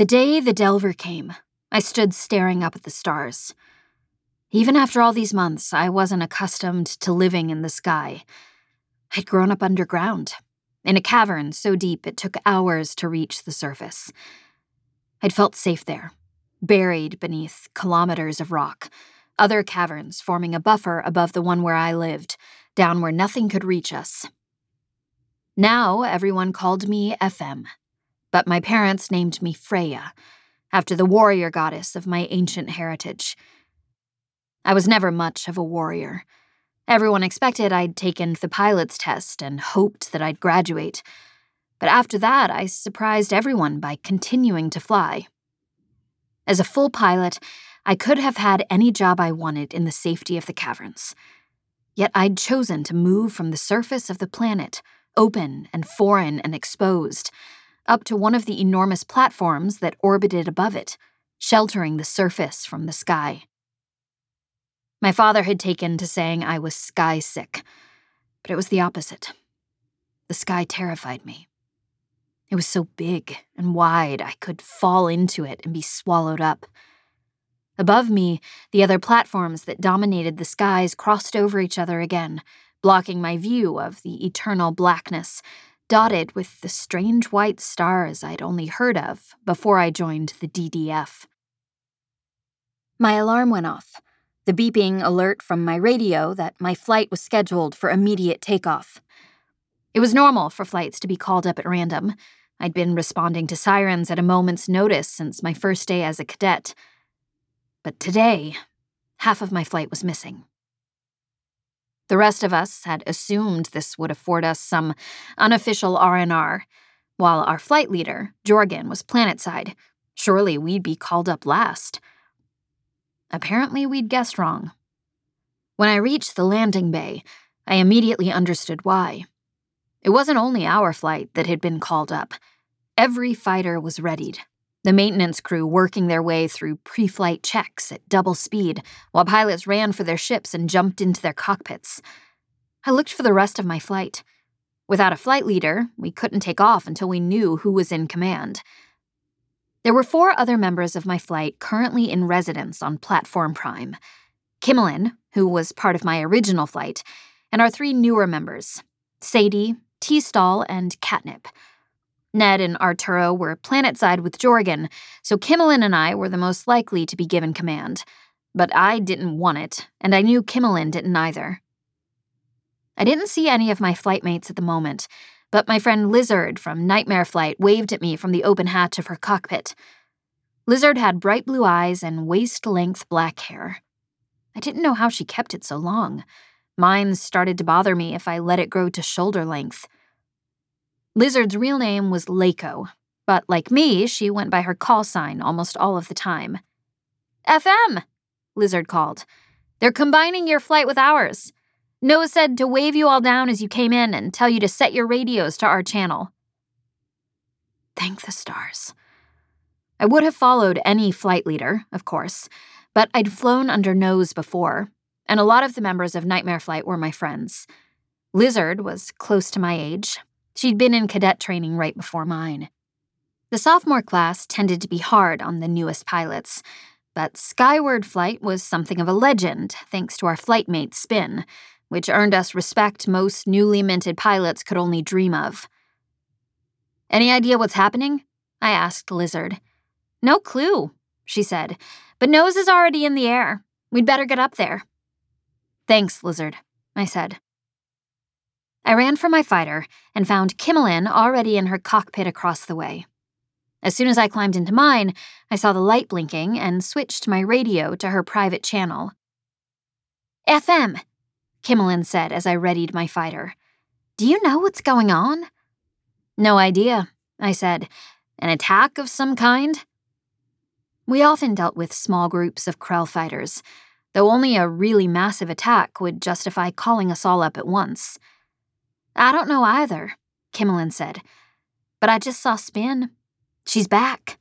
The day the Delver came, I stood staring up at the stars. Even after all these months, I wasn't accustomed to living in the sky. I'd grown up underground, in a cavern so deep it took hours to reach the surface. I'd felt safe there, buried beneath kilometers of rock, other caverns forming a buffer above the one where I lived, down where nothing could reach us. Now everyone called me FM, but my parents named me Freya, after the warrior goddess of my ancient heritage. I was never much of a warrior. Everyone expected I'd taken the pilot's test and hoped that I'd graduate. But after that, I surprised everyone by continuing to fly. As a full pilot, I could have had any job I wanted in the safety of the caverns. Yet I'd chosen to move from the surface of the planet, open and foreign and exposed, up to one of the enormous platforms that orbited above it, sheltering the surface from the sky. My father had taken to saying I was sky sick, but it was the opposite. The sky terrified me. It was so big and wide I could fall into it and be swallowed up. Above me, the other platforms that dominated the skies crossed over each other again, blocking my view of the eternal blackness, dotted with the strange white stars I'd only heard of before I joined the DDF. My alarm went off, the beeping alert from my radio that my flight was scheduled for immediate takeoff. It was normal for flights to be called up at random. I'd been responding to sirens at a moment's notice since my first day as a cadet. But today, half of my flight was missing. The rest of us had assumed this would afford us some unofficial R&R, while our flight leader, Jorgen, was planetside. Surely we'd be called up last. Apparently we'd guessed wrong. When I reached the landing bay, I immediately understood why. It wasn't only our flight that had been called up. Every fighter was readied, the maintenance crew working their way through pre-flight checks at double speed, while pilots ran for their ships and jumped into their cockpits. I looked for the rest of my flight. Without a flight leader, we couldn't take off until we knew who was in command. There were 4 other members of my flight currently in residence on Platform Prime. Kimmelin, who was part of my original flight, and our 3 newer members, Sadie, T-Stall, and Catnip. Ned and Arturo were planetside with Jorgen, so Kimmelin and I were the most likely to be given command. But I didn't want it, and I knew Kimmelin didn't either. I didn't see any of my flightmates at the moment, but my friend Lizard from Nightmare Flight waved at me from the open hatch of her cockpit. Lizard had bright blue eyes and waist-length black hair. I didn't know how she kept it so long. Mine started to bother me if I let it grow to shoulder length. Lizard's real name was Leiko, but like me, she went by her call sign almost all of the time. FM, Lizard called. They're combining your flight with ours. Noah said to wave you all down as you came in and tell you to set your radios to our channel. Thank the stars. I would have followed any flight leader, of course, but I'd flown under nose before, and a lot of the members of Nightmare Flight were my friends. Lizard was close to my age. She'd been in cadet training right before mine. The sophomore class tended to be hard on the newest pilots, but Skyward Flight was something of a legend thanks to our flightmate Spin, which earned us respect most newly minted pilots could only dream of. Any idea what's happening? I asked Lizard. No clue, she said, but Nose is already in the air. We'd better get up there. Thanks, Lizard, I said. I ran for my fighter and found Kimmelin already in her cockpit across the way. As soon as I climbed into mine, I saw the light blinking and switched my radio to her private channel. FM, Kimmelin said as I readied my fighter. Do you know what's going on? No idea, I said. An attack of some kind? We often dealt with small groups of Krell fighters, though only a really massive attack would justify calling us all up at once. I don't know either, Kimmelin said. But I just saw Spin. She's back.